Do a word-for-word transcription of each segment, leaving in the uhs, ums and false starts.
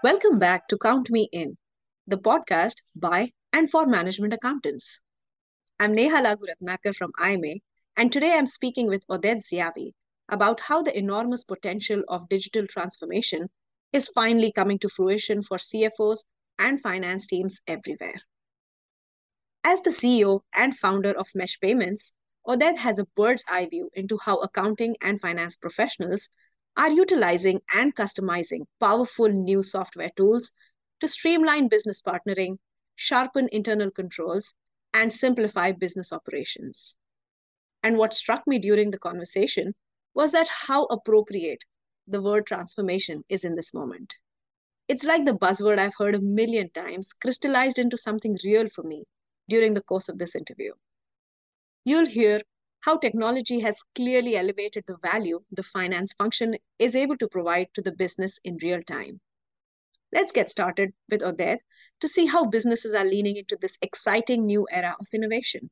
Welcome back to Count Me In, the podcast by and for management accountants. I'm Neha Laguratnakar from I M A, and today I'm speaking with Oded Ziavi about how the enormous potential of digital transformation is finally coming to fruition for C F Os and finance teams everywhere. As the C E O and founder of Mesh Payments, Oded has a bird's eye view into how accounting and finance professionals are utilizing and customizing powerful new software tools to streamline business partnering, sharpen internal controls, and simplify business operations. And what struck me during the conversation was that how appropriate the word transformation is in this moment. It's like the buzzword I've heard a million times crystallized into something real for me during the course of this interview. You'll hear how technology has clearly elevated the value the finance function is able to provide to the business in real time. Let's get started with Oded to see how businesses are leaning into this exciting new era of innovation.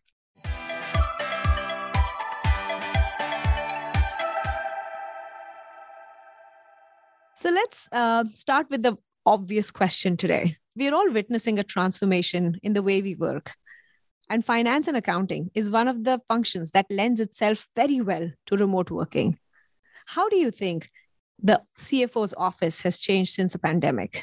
So let's uh, start with the obvious question today. We're all witnessing a transformation in the way we work. And finance and accounting is one of the functions that lends itself very well to remote working. How do you think the C F O's office has changed since the pandemic?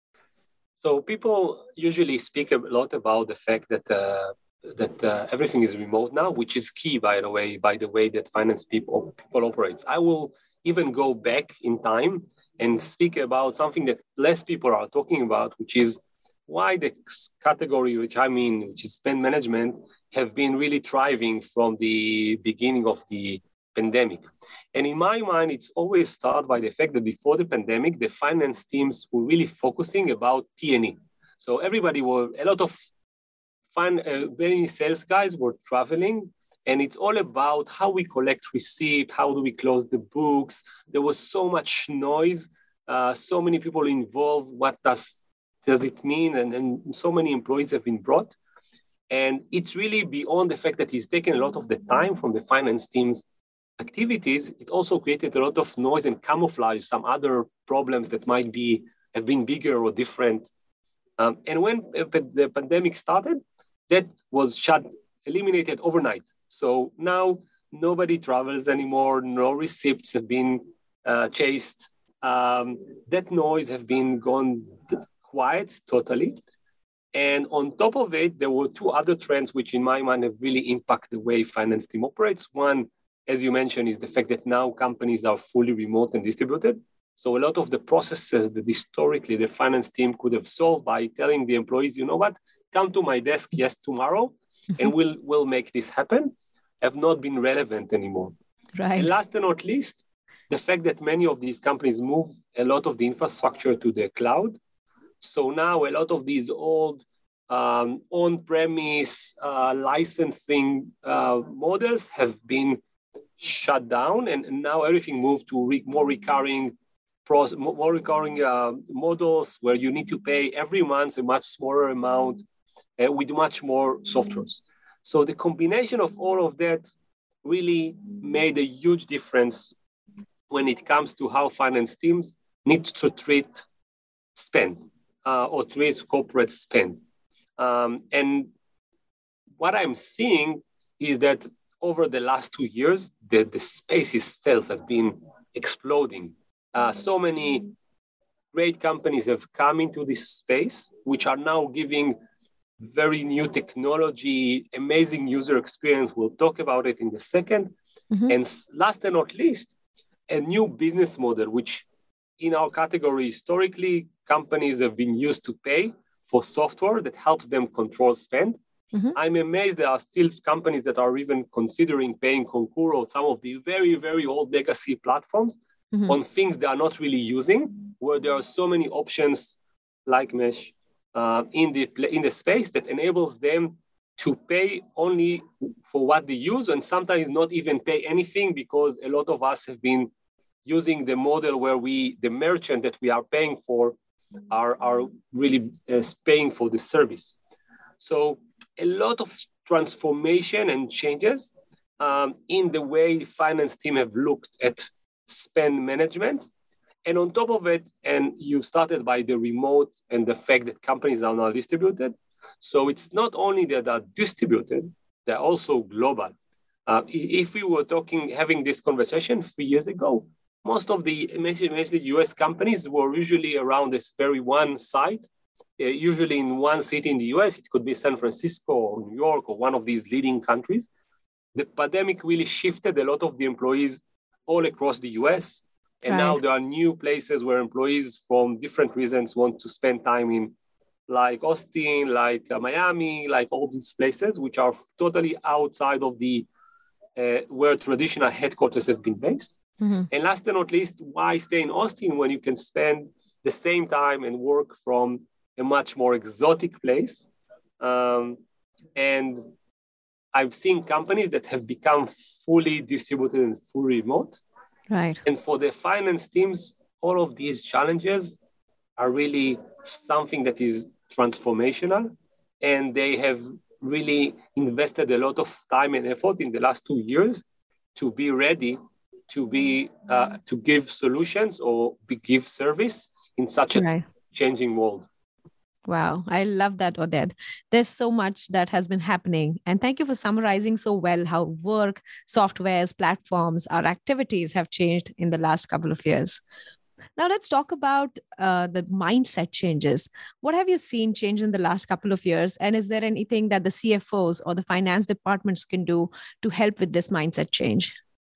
So people usually speak a lot about the fact that uh, that uh, everything is remote now, which is key, by the way, by the way that finance people people operates. I will even go back in time and speak about something that less people are talking about, which is why the category, which I mean, which is spend management, have been really thriving from the beginning of the pandemic. And in my mind, it's always started by the fact that before the pandemic, the finance teams were really focusing about T and E. So everybody were, a lot of fun, uh, many sales guys were traveling, and it's all about how we collect receipt, how do we close the books. There was so much noise, uh, so many people involved. What does does it mean? And, and so many employees have been brought. And it's really beyond the fact that he's taken a lot of the time from the finance team's activities. It also created a lot of noise and camouflage some other problems that might be have been bigger or different. Um, and when the pandemic started, that was shut, eliminated overnight. So now nobody travels anymore. No receipts have been uh, chased. Um, that noise have been gone quiet totally. And on top of it, there were two other trends which in my mind have really impacted the way finance team operates. One, as you mentioned, is the fact that now companies are fully remote and distributed. So a lot of the processes that historically the finance team could have solved by telling the employees, you know what, come to my desk, yes, tomorrow, and we'll, we'll make this happen, have not been relevant anymore. Right. And last but not least, the fact that many of these companies move a lot of the infrastructure to the cloud. So now a lot of these old um, on-premise uh, licensing uh, models have been shut down, and, and now everything moved to re- more recurring, pros- more recurring uh, models where you need to pay every month a much smaller amount uh, with much more softwares. So the combination of all of that really made a huge difference when it comes to how finance teams need to treat spend. Uh, or treat corporate spend. Um, and what I'm seeing is that over the last two years, the, the space itself has been exploding. Uh, so many great companies have come into this space, which are now giving very new technology, amazing user experience. We'll talk about it in a second. Mm-hmm. And last and not least, a new business model, which in our category, historically, companies have been used to pay for software that helps them control spend. Mm-hmm. I'm amazed there are still companies that are even considering paying Concur or some of the very, very old legacy platforms mm-hmm. on things they are not really using, where there are so many options like Mesh uh, in the in the space that enables them to pay only for what they use and sometimes not even pay anything, because a lot of us have been using the model where we, the merchant that we are paying for, are, are really uh, paying for the service. So a lot of transformation and changes um, in the way finance team have looked at spend management. And on top of it, and you started by the remote and the fact that companies are now distributed. So it's not only that they're distributed, they're also global. Uh, if we were talking, having this conversation three years ago, most of the, mostly U S companies were usually around this very one site, uh, usually in one city in the U S. It could be San Francisco or New York or one of these leading countries. The pandemic really shifted a lot of the employees all across the U S. And right. now there are new places where employees from different reasons want to spend time in, like Austin, like uh, Miami, like all these places, which are totally outside of the uh, where traditional headquarters have been based. Mm-hmm. And last but not least, why stay in Austin when you can spend the same time and work from a much more exotic place? Um, and I've seen companies that have become fully distributed and fully remote. Right. And for the finance teams, all of these challenges are really something that is transformational. And they have really invested a lot of time and effort in the last two years to be ready to be uh, to give solutions or be, give service in such a right. changing world. Wow, I love that, Oded. There's so much that has been happening. And thank you for summarizing so well how work, softwares, platforms, our activities have changed in the last couple of years. Now let's talk about uh, the mindset changes. What have you seen change in the last couple of years? And is there anything that the C F Os or the finance departments can do to help with this mindset change?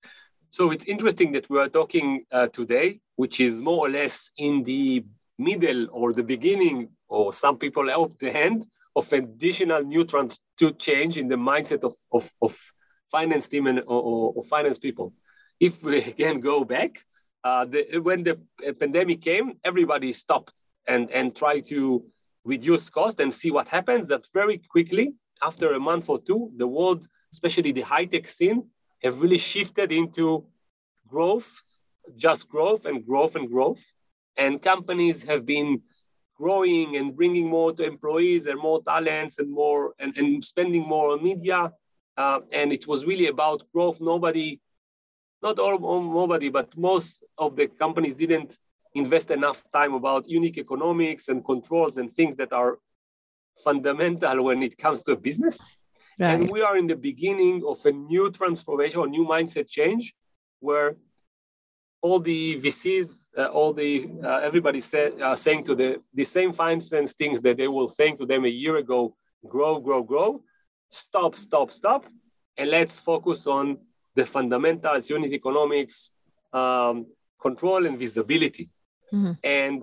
So it's interesting that we are talking uh, today, which is more or less in the middle or the beginning, or some people help the hand of additional new trans to change in the mindset of, of, of finance team and or, or finance people. If we again go back, uh, the, when the pandemic came, everybody stopped and, and tried to reduce cost and see what happens. That very quickly, after a month or two, the world, especially the high-tech scene, have really shifted into growth, just growth and growth and growth. And companies have been growing and bringing more to employees and more talents and more and, and spending more on media. Uh, and it was really about growth. Nobody, not all, all, nobody, but most of the companies didn't invest enough time about unique economics and controls and things that are fundamental when it comes to a business. Right. And we are in the beginning of a new transformation, a new mindset change, where all the V Cs, uh, all the uh, everybody said uh, saying to the the same finance things that they were saying to them a year ago: grow, grow, grow, stop, stop, stop, and let's focus on the fundamentals, unit economics, um, control, and visibility. Mm-hmm. And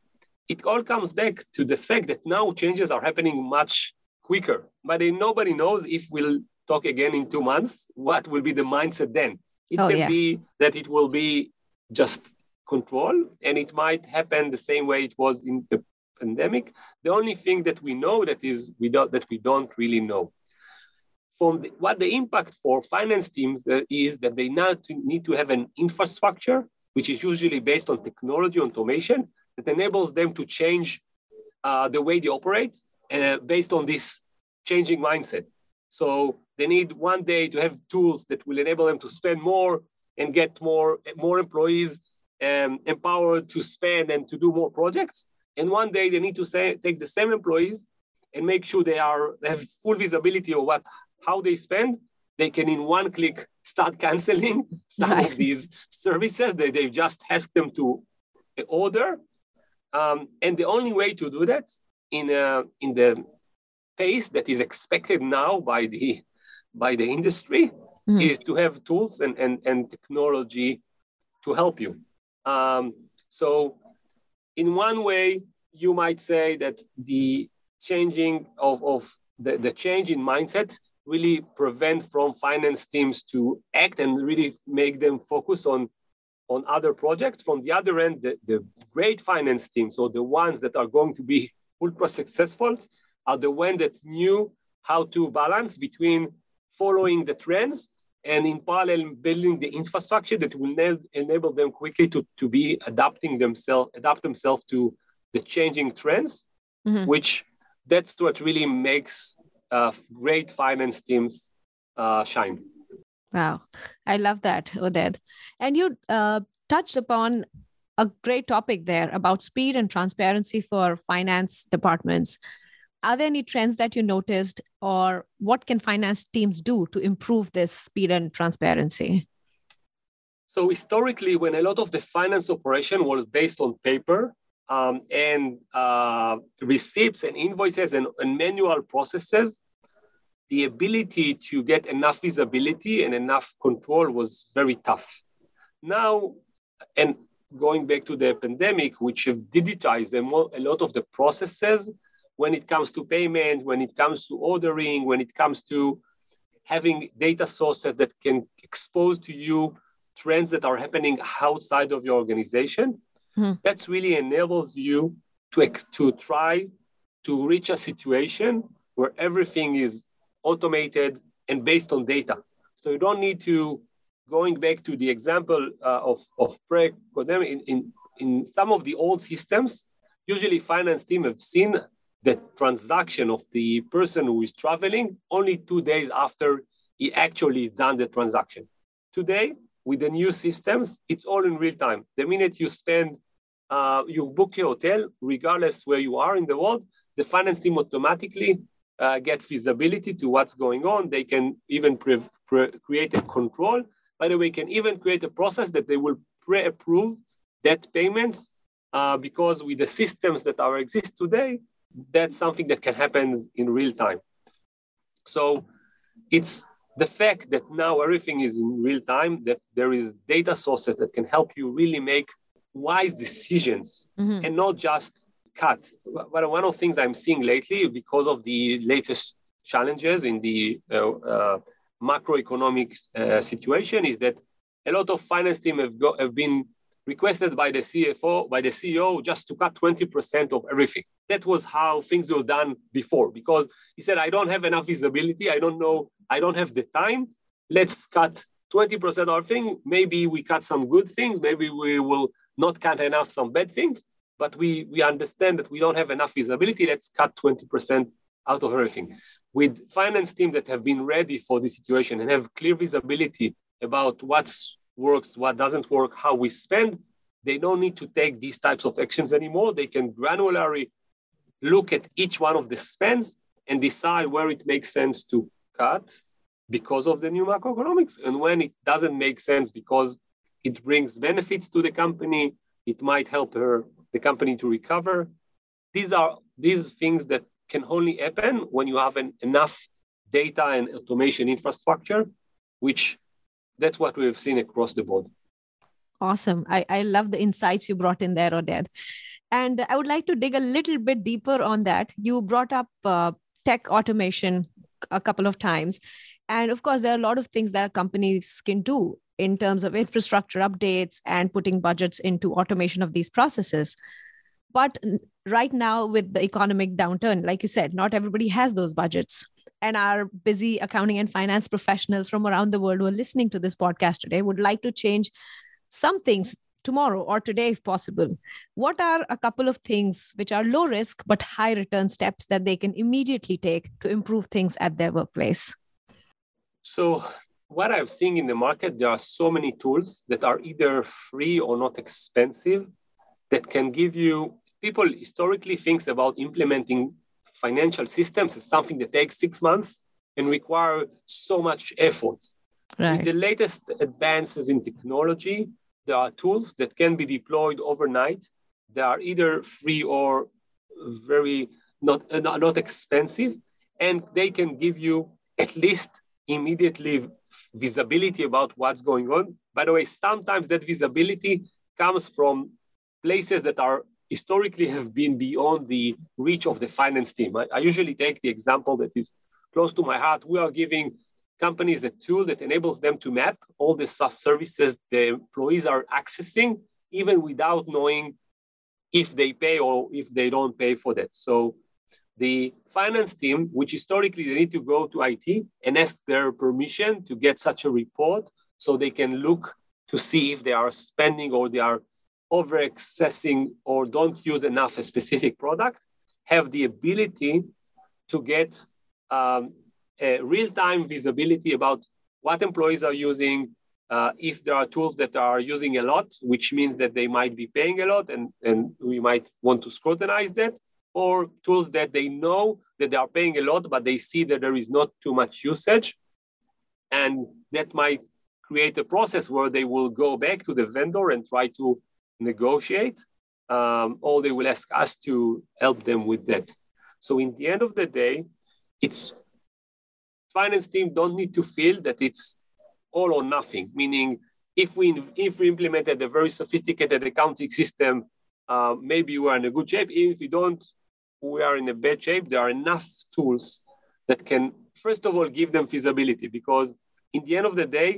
it all comes back to the fact that now changes are happening much quicker. But nobody knows if we'll talk again in two months, what will be the mindset then. It oh, can yeah. be that it will be just control, and it might happen the same way it was in the pandemic. The only thing that we know that is we don't, that we don't really know. From the, what the impact for finance teams uh, is that they now to, need to have an infrastructure, which is usually based on technology, automation, that enables them to change uh, the way they operate uh, based on this changing mindset. So they need one day to have tools that will enable them to spend more and get more, more employees um, empowered to spend and to do more projects. And one day they need to say, take the same employees and make sure they are they have full visibility of what how they spend. They can in one click start canceling some right. of these services that they've just asked them to order. Um, and the only way to do that in a, in the pace that is expected now by the by the industry mm-hmm. is to have tools and, and, and technology to help you. Um, so in one way, you might say that the changing of, of the, the change in mindset really prevent from finance teams to act and really make them focus on, on other projects. From the other end, the, the great finance teams, or the ones that are going to be ultra successful, are the ones that knew how to balance between following the trends and in parallel building the infrastructure that will ne- enable them quickly to, to be adapting themselves, adapt themselves to the changing trends, mm-hmm. which that's what really makes uh, great finance teams uh, shine. Wow. I love that, Oded. And you uh, touched upon a great topic there about speed and transparency for finance departments. Are there any trends that you noticed, or what can finance teams do to improve this speed and transparency? So historically, when a lot of the finance operation was based on paper um, and uh, receipts and invoices and, and manual processes, the ability to get enough visibility and enough control was very tough. Now, and going back to the pandemic, which have digitized a lot of the processes when it comes to payment, when it comes to ordering, when it comes to having data sources that can expose to you trends that are happening outside of your organization, mm-hmm. That's really enables you to, to try to reach a situation where everything is automated and based on data. So you don't need to, going back to the example uh, of, of pre-pandemic, in, in, in some of the old systems, usually finance team have seen the transaction of the person who is traveling only two days after he actually done the transaction. Today, with the new systems, it's all in real time. The minute you spend, uh, you book your hotel, regardless where you are in the world, the finance team automatically uh, get visibility to what's going on. They can even pre- pre- create a control. By the way, can even create a process that they will pre-approve debt payments uh, because with the systems that are exist today, that's something that can happen in real time. So it's the fact that now everything is in real time, that there is data sources that can help you really make wise decisions mm-hmm. and not just cut. But one of the things I'm seeing lately, because of the latest challenges in the uh, uh, macroeconomic uh, situation, is that a lot of finance team have, go, have been requested by the C F O, by the C E O, just to cut twenty percent of everything. That was how things were done before, because he said, I don't have enough visibility. I don't know. I don't have the time. Let's cut twenty percent of our thing. Maybe we cut some good things. Maybe we will not cut enough some bad things. But we, we understand that we don't have enough visibility. Let's cut twenty percent out of everything. With finance teams that have been ready for this situation and have clear visibility about what's works, what doesn't work, how we spend, they don't need to take these types of actions anymore. They can granularly look at each one of the spends and decide where it makes sense to cut because of the new macroeconomics, and when it doesn't make sense because it brings benefits to the company, it might help her, the company to recover. These are these things that can only happen when you have an, enough data and automation infrastructure, which that's what we have seen across the board. Awesome. I, I love the insights you brought in there, Oded. And I would like to dig a little bit deeper on that. You brought up uh, tech automation a couple of times. And of course, there are a lot of things that companies can do in terms of infrastructure updates and putting budgets into automation of these processes. But right now, with the economic downturn, like you said, not everybody has those budgets. And our busy accounting and finance professionals from around the world who are listening to this podcast today would like to change some things tomorrow or today, if possible. What are a couple of things which are low risk but high return steps that they can immediately take to improve things at their workplace? So what I've seen in the market, there are so many tools that are either free or not expensive that can give you, people historically thinks about implementing financial systems as something that takes six months and require so much effort. Right. With the latest advances in technology, there are tools that can be deployed overnight. They are either free or very not, uh, not expensive, and they can give you at least immediately visibility about what's going on. By the way, sometimes that visibility comes from places that are historically have been beyond the reach of the finance team. I, I usually take the example that is close to my heart. We are giving companies a tool that enables them to map all the SaaS services the employees are accessing, even without knowing if they pay or if they don't pay for that. So the finance team, which historically they need to go to I T and ask their permission to get such a report so they can look to see if they are spending or they are over accessing or don't use enough a specific product, have the ability to get um, a real-time visibility about what employees are using, Uh, if there are tools that are using a lot, which means that they might be paying a lot, and, and we might want to scrutinize that, or tools that they know that they are paying a lot, but they see that there is not too much usage. And that might create a process where they will go back to the vendor and try to negotiate, um, or they will ask us to help them with that. So in the end of the day, it's finance team don't need to feel that it's all or nothing, meaning if we if we implemented a very sophisticated accounting system, uh, maybe we are in a good shape. If we don't, we are in a bad shape. There are enough tools that can, first of all, give them feasibility, because in the end of the day,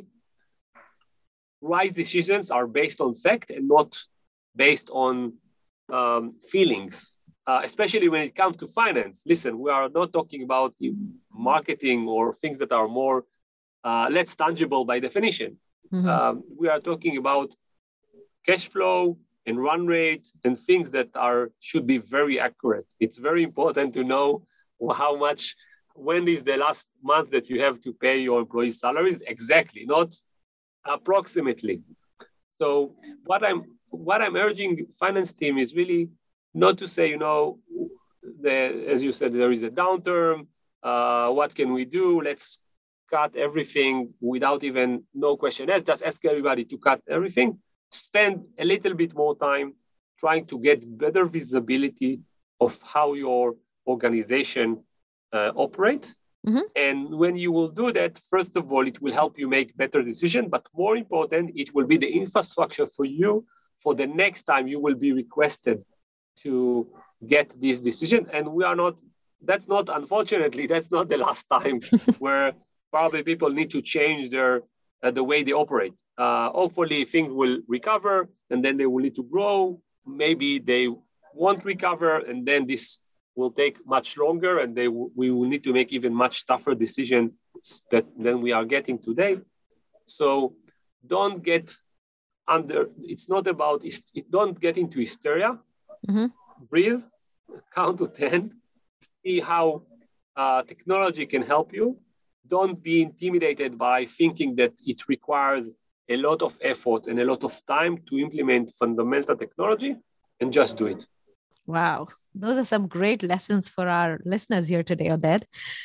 wise decisions are based on fact and not based on um, feelings, uh, especially when it comes to finance. Listen, we are not talking about marketing or things that are more Uh, less tangible by definition. Mm-hmm. Um, we are talking about cash flow and run rate and things that are should be very accurate. It's very important to know how much, when is the last month that you have to pay your employees' salaries exactly, not approximately. So what I'm what I'm urging finance team is really not to say, you know, the, as you said, there is a downturn. Uh, what can we do? Let's cut everything without even no question asked. Just ask everybody to cut everything. Spend a little bit more time trying to get better visibility of how your organization uh, operate. Mm-hmm. And when you will do that, first of all, it will help you make better decisions. But more important, it will be the infrastructure for you for the next time you will be requested to get this decision. And we are not, that's not, unfortunately, that's not the last time where probably people need to change their uh, the way they operate. Uh, hopefully, things will recover, and then they will need to grow. Maybe they won't recover, and then this will take much longer, and they w- we will need to make even much tougher decisions that than we are getting today. So don't get under. It's not about. Don't get into hysteria. Mm-hmm. Breathe. Count to ten. See how uh, technology can help you. Don't be intimidated by thinking that it requires a lot of effort and a lot of time to implement fundamental technology, and just do it. Wow. Those are some great lessons for our listeners here today, Oded.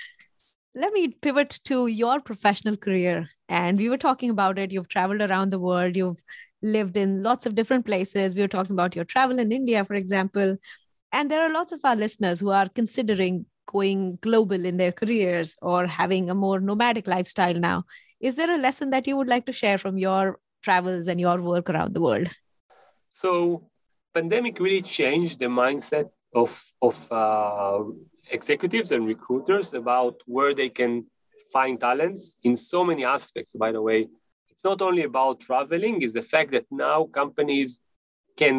Let me pivot to your professional career. And we were talking about it. You've traveled around the world. You've lived in lots of different places. We were talking about your travel in India, for example. And there are lots of our listeners who are considering going global in their careers or having a more nomadic lifestyle now. Is there a lesson that you would like to share from your travels and your work around the world? So pandemic really changed the mindset of, of uh, executives and recruiters about where they can find talents in so many aspects. By the way, it's not only about traveling, it's the fact that now companies can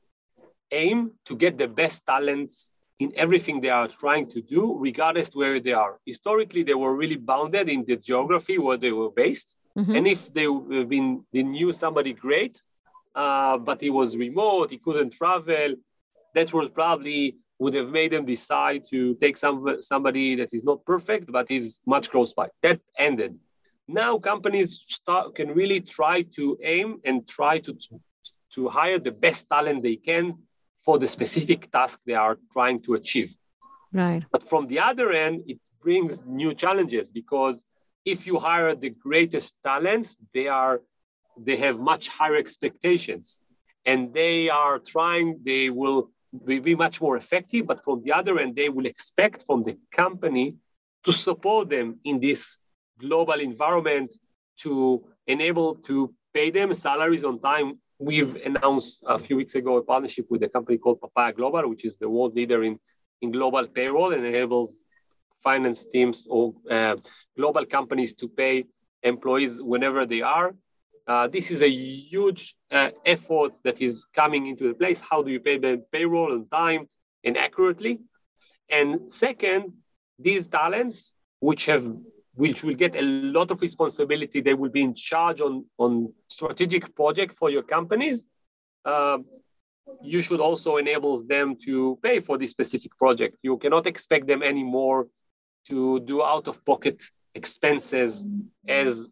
aim to get the best talents in everything they are trying to do, regardless where they are. Historically, they were really bounded in the geography where they were based. Mm-hmm. And if they been they knew somebody great, uh, but he was remote, he couldn't travel, that would probably would have made them decide to take some somebody that is not perfect, but is much close by. That ended. Now companies start, can really try to aim and try to, to hire the best talent they can for the specific task they are trying to achieve. Right. But from the other end, it brings new challenges, because if you hire the greatest talents, they are they have much higher expectations, and they are trying, they will be, be much more effective. But from the other end, they will expect from the company to support them in this global environment, to enable to pay them salaries on time. We've announced a few weeks ago a partnership with a company called Papaya Global, which is the world leader in, in global payroll, and enables finance teams or uh, global companies to pay employees whenever they are. Uh, this is a huge uh, effort that is coming into the place. How do you pay the payroll on time and accurately? And second, these talents, which have which will get a lot of responsibility, they will be in charge on, on strategic project for your companies. Uh, you should also enable them to pay for this specific project. You cannot expect them anymore to do out-of-pocket expenses as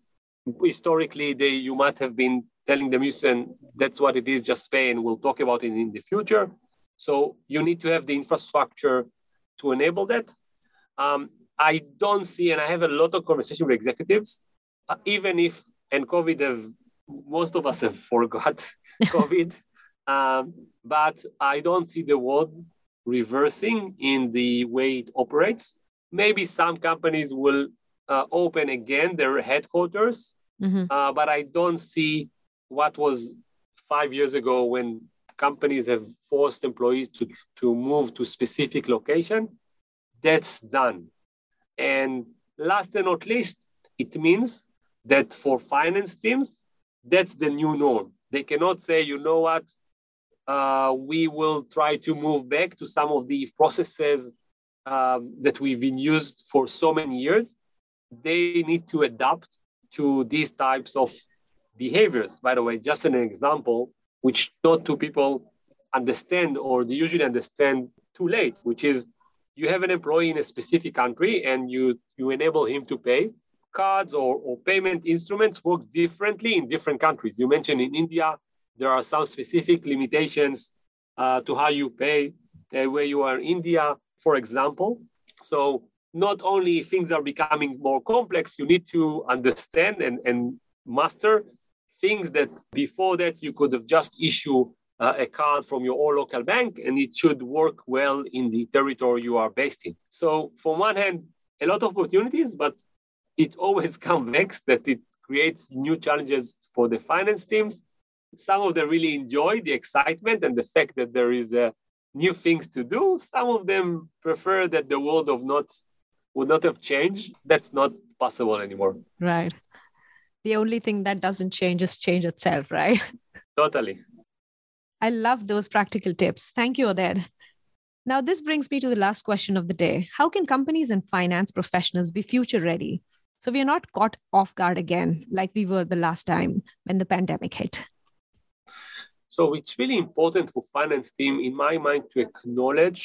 historically, they you might have been telling them, listen, that's what it is, just pay, and we'll talk about it in the future. So you need to have the infrastructure to enable that. Um, I don't see, and I have a lot of conversation with executives, uh, even if, and COVID have, most of us have forgot COVID, um, but I don't see the world reversing in the way it operates. Maybe some companies will uh, open again their headquarters, mm-hmm. uh, but I don't see what was five years ago when companies have forced employees to, to move to specific location. That's done. And last and not least, it means that for finance teams, that's the new norm. They cannot say, you know what, uh, we will try to move back to some of the processes um, that we've been used for so many years. They need to adapt to these types of behaviors. By the way, just an example, which not two people understand, or they usually understand too late, which is you have an employee in a specific country and you, you enable him to pay. Cards or, or payment instruments work differently in different countries. You mentioned in India, there are some specific limitations uh, to how you pay uh, where you are in India, for example. So not only things are becoming more complex, you need to understand and, and master things that before that you could have just issued uh, a card from your own local bank and it should work well in the territory you are based in. So from one hand, a lot of opportunities, but it always comes next that it creates new challenges for the finance teams. Some of them really enjoy the excitement and the fact that there is uh, new things to do. Some of them prefer that the world of not would not have changed. That's not possible anymore. Right. The only thing that doesn't change is change itself, right? Totally. I love those practical tips. Thank you, Oded. Now, this brings me to the last question of the day. How can companies and finance professionals be future ready so we are not caught off guard again like we were the last time when the pandemic hit? So it's really important for finance team, in my mind, to acknowledge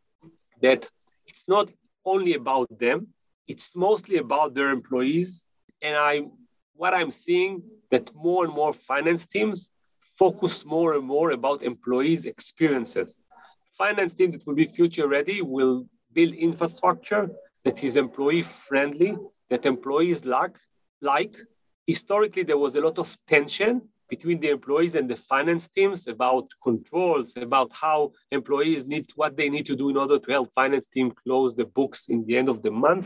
that it's not only about them, it's mostly about their employees. And I, what I'm seeing that more and more finance teams focus more and more about employees' experiences. Finance team that will be future ready will build infrastructure that is employee friendly, that employees like. like. Historically, there was a lot of tension between the employees and the finance teams about controls, about how employees need, what they need to do in order to help finance team close the books in the end of the month.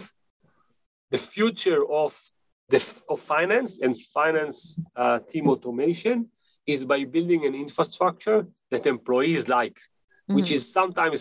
The future of, the, of finance and finance uh, team automation is by building an infrastructure that employees like, mm-hmm. which is sometimes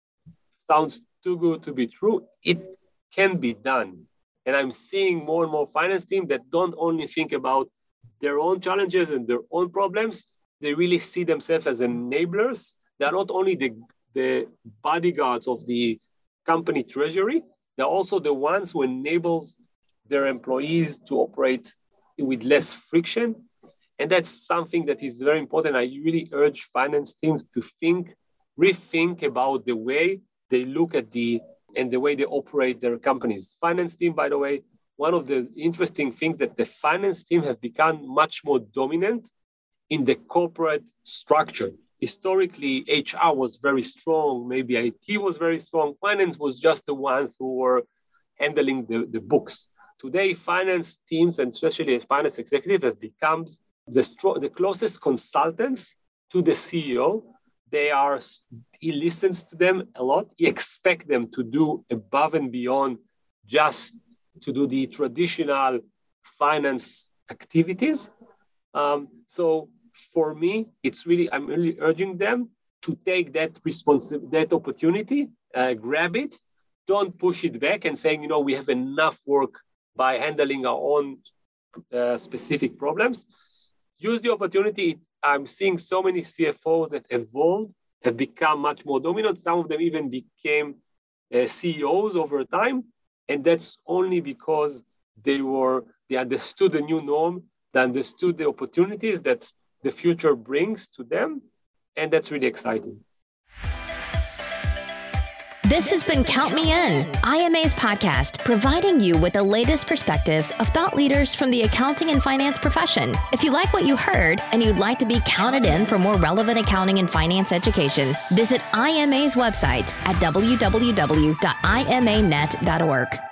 sounds too good to be true. It can be done. And I'm seeing more and more finance teams that don't only think about their own challenges and their own problems. They really see themselves as enablers. They're not only the, the bodyguards of the company treasury, they're also the ones who enables their employees to operate with less friction. And that's something that is very important. I really urge finance teams to think, rethink about the way they look at the, and the way they operate their companies. Finance team, by the way, one of the interesting things that the finance team have become much more dominant in the corporate structure. Historically, H R was very strong, maybe I T was very strong. Finance was just the ones who were handling the, the books. Today, finance teams, and especially finance executives, have become the, stro- the closest consultants to the C E O. They are, he listens to them a lot. He expects them to do above and beyond just to do the traditional finance activities. Um, so for me, it's really, I'm really urging them to take that responsibility, that opportunity, uh, grab it, don't push it back and saying, you know, we have enough work by handling our own uh, specific problems. Use the opportunity. I'm seeing so many C F Os that evolved, have become much more dominant. Some of them even became uh, C E Os over time. And that's only because they were, they understood the new norm, they understood the opportunities that the future brings to them. And that's really exciting. This has been Count Me In, I M A's podcast, providing you with the latest perspectives of thought leaders from the accounting and finance profession. If you like what you heard and you'd like to be counted in for more relevant accounting and finance education, visit I M A's website at w w w dot i m a net dot org.